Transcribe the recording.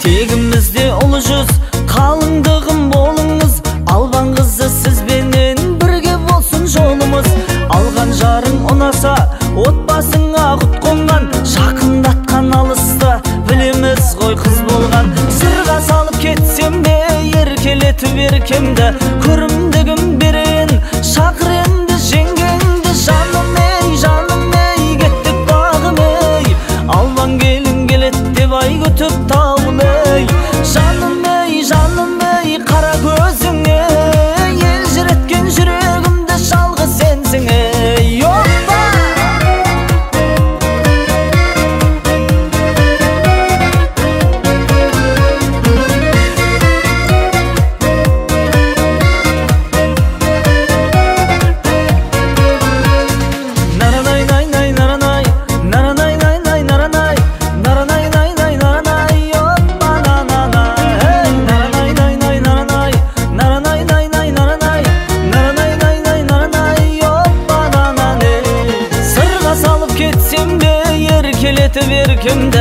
Тегімізде ұлы жүз, қалыңдығым болыңыз. Алған қызы сізбенен бірге болсын жолымыз. Алған жарың ұнаса, отбасыңа құт қонған. Жақындатқан алыста, білеміз ғой қыз болған. Сырға салып кетсем де, еркелетіп еркемді. Көрімдігім берен, шақыремді жеңгеңді. Жаным ей, кеттік бағым ей. Албан келін келет деп ай күтіп тауым ей. Жаным ей, қара көзің ей. Елжіреткен жүрегімді жалғыз сенсің ей. Опа! Кетсем де еркелетіп еркемді.